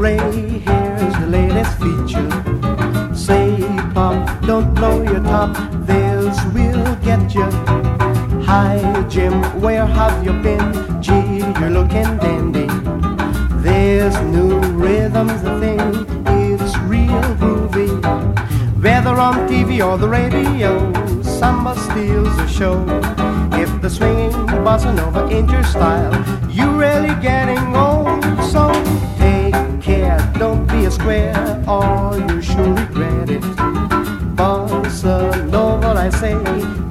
Ray, here's the latest feature. Say, Pop, don't blow your top, this will get you. Hi, Jim, where have you been? Gee, you're looking dandy. This new rhythm's the thing, it's real groovy. Whether on TV or the radio, samba steals the show. If the swinging bossa nova ain't your style, you're really getting old. So take care, don't be a square, or you sure regret it. Bossa nova, I say,